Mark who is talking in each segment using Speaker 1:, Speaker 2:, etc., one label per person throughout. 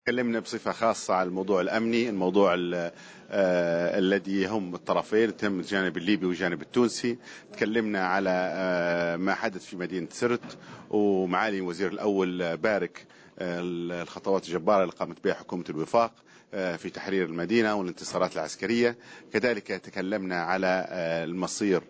Speaker 1: تكلمنا بصفة خاصة على الموضوع الأمني، الموضوع الذي يهم الطرفين، يهم الجانب الليبي والجانب التونسي. تكلمنا على ما حدث في مدينة سرت، ومعالي الوزير الأول بارك الخطوات الجبارة اللي قامت بها حكومة الوفاق في تحرير المدينة والانتصارات العسكرية. كذلك تكلمنا على المصير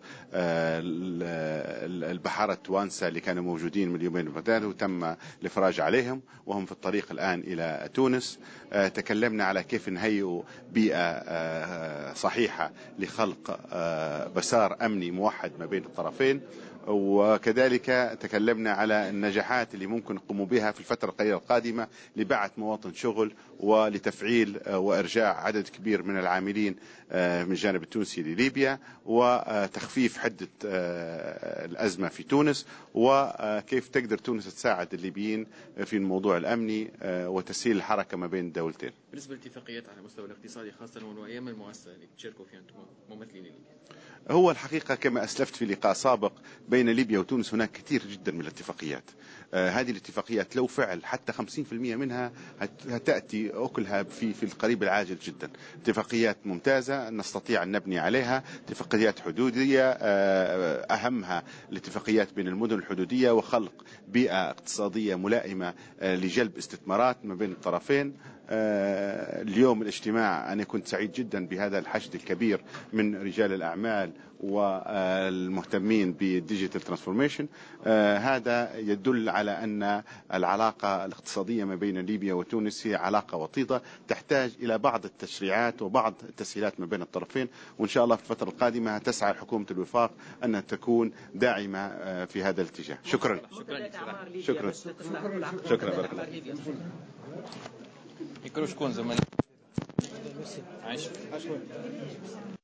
Speaker 1: البحارة التوانسة اللي كانوا موجودين من اليومين الماضيين وتم الإفراج عليهم وهم في الطريق الآن إلى تونس. تكلمنا على كيف نهيئ بيئة صحيحة لخلق مسار أمني موحد ما بين الطرفين. وكذلك تكلمنا على النجاحات اللي ممكن نقوم بها في الفترة القليلة القادمة لبعث مواطن شغل ولتفعيل وإرجاع عدد كبير من العاملين من الجانب التونسي لليبيا، وتخفيف حدة الأزمة في تونس، وكيف تقدر تونس تساعد الليبيين في الموضوع الأمني وتسهيل الحركة ما بين الدولتين.
Speaker 2: بالنسبة للاتفاقيات على المستوى الاقتصادي خاصة وأيام المؤسسة اللي تشاركوا فيها أنتم ممثلين ليبيا،
Speaker 1: هو الحقيقة كما أسلفت في لقاء سابق بين ليبيا وتونس هناك كثير جدا من الاتفاقيات. هذه الاتفاقيات لو فعل حتى 50% منها هتأتي أكلها في القريب العاجل جدا. اتفاقيات ممتازة نستطيع أن نبني عليها، اتفاقيات حدودية أهمها الاتفاقيات بين المدن الحدودية وخلق بيئة اقتصادية ملائمة لجلب استثمارات ما بين الطرفين. اليوم الاجتماع أنا كنت سعيد جدا بهذا الحشد الكبير من رجال الأعمال والمهتمين بالديجيتال ترانسفورميشن. هذا يدل على أن العلاقة الاقتصادية ما بين ليبيا وتونس هي علاقة وطيدة تحتاج إلى بعض التشريعات وبعض التسهيلات ما بين الطرفين، وإن شاء الله في الفترة القادمة تسعى حكومة الوفاق أن تكون داعمة في هذا الاتجاه. شكرا. شكرا. شكرا. بارك الله.
Speaker 2: يكروش كون زمان عايش